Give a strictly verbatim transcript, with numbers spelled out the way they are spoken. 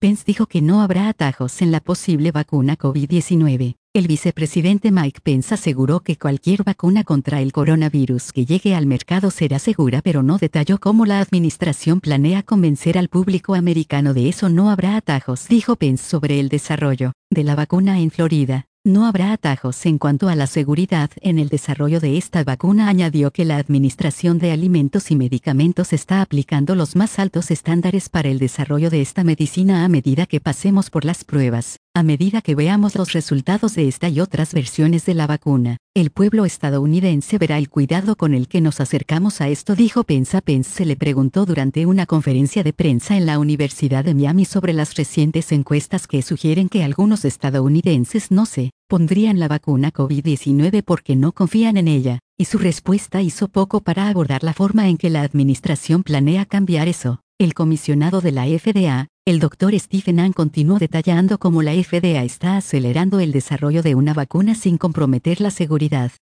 Pence dijo que no habrá atajos en la posible vacuna COVID diecinueve. El vicepresidente Mike Pence aseguró que cualquier vacuna contra el coronavirus que llegue al mercado será segura, pero no detalló cómo la administración planea convencer al público americano de eso. No habrá atajos, dijo Pence sobre el desarrollo de la vacuna en Florida. No habrá atajos en cuanto a la seguridad en el desarrollo de esta vacuna. Añadió que la Administración de Alimentos y Medicamentos está aplicando los más altos estándares para el desarrollo de esta medicina a medida que pasemos por las pruebas, a medida que veamos los resultados de esta y otras versiones de la vacuna. El pueblo estadounidense verá el cuidado con el que nos acercamos a esto, dijo Pence. A Pence se le preguntó durante una conferencia de prensa en la Universidad de Miami sobre las recientes encuestas que sugieren que algunos estadounidenses no se pondrían la vacuna COVID diecinueve porque no confían en ella, y su respuesta hizo poco para abordar la forma en que la administración planea cambiar eso. El comisionado de la F D A, el doctor Stephen Hahn, continuó detallando cómo la F D A está acelerando el desarrollo de una vacuna sin comprometer la seguridad.